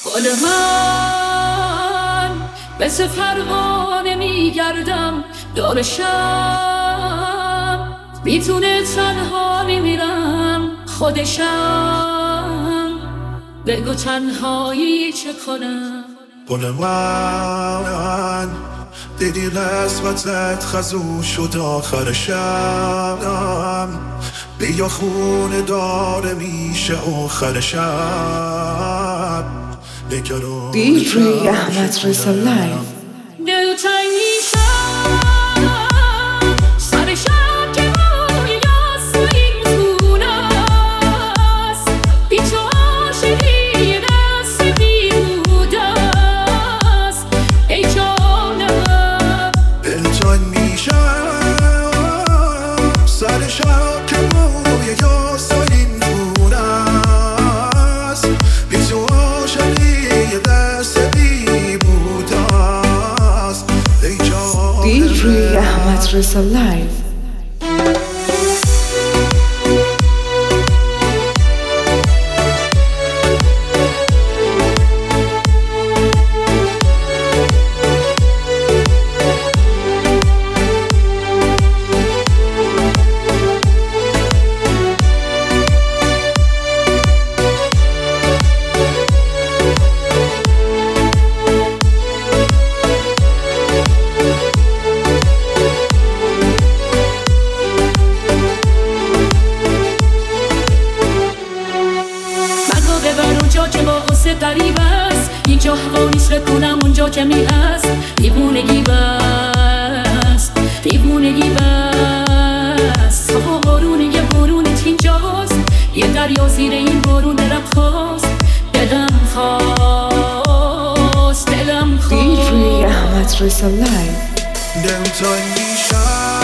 گل من مثل پروانه میگردم دورشم، بیتونه تنها میمیرم خودشم. بگو تنهایی چه کنم؟ گل من دیدی قسمتت خزون شد آخر شب، بیا خونه داره میشه آخر شب. نگران DJ Ahmed Reza Live. دلتنگ میشم سر شب که روی یاسمین خونه است، بی تو عاشقی دست بیهوده است. ای جانم دلتنگ میشم سر شب که روی یاسمین خونه است، بی تو عاشقی دست بیهوده است. ای جانم DJ Ahmed Reza Live. که با قصه قریب است، اینجا هوا نیست بکنم اونجا کمی هست. دیوونگی بست، دیوونگی بست. هوا بارونه یه بارونت اینجاست، یه دریا زیر این بارون دلم خواست، دلم خواست، دلم خواست. DJ Ahmed Reza Live. دلتنگ میشم